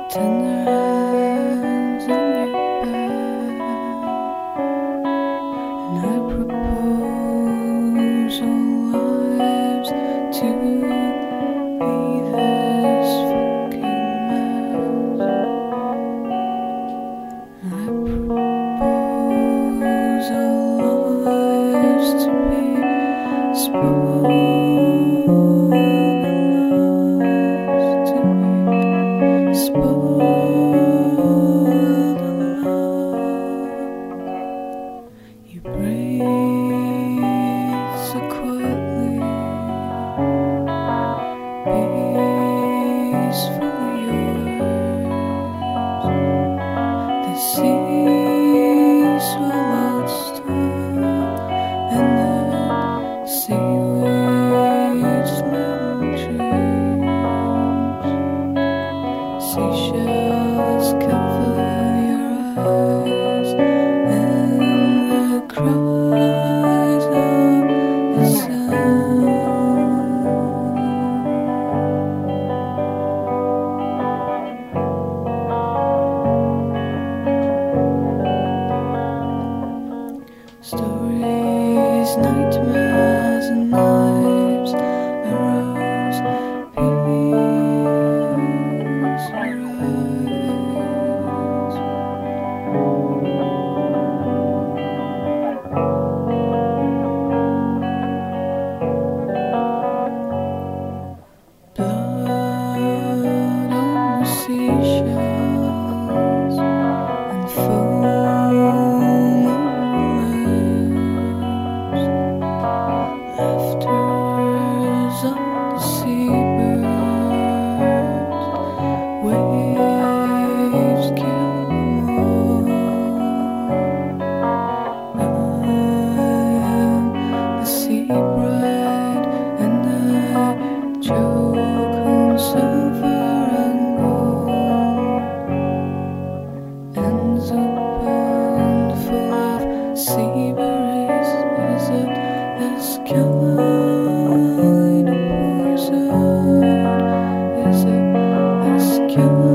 Tender hands in your bed, and I propose our lives to be this fucking mess. And I propose our lives to be spoiled and lost, to be spoiled and loved. You breathe so quietly, peacefully yours. The sea swallowed stone, and the seaweed's little dreams. Seashells cover your eyes, and the cries of the sun. Stories, nightmares, and knives, arrows, peace, rise. Blood on the seashells and foam on the waves. Laughters on the seabirds, waves kill them all. I am the sea bride, and I choke on silver and gold. Ends open full of sea berries. Is it this kind of poison? Is it this kind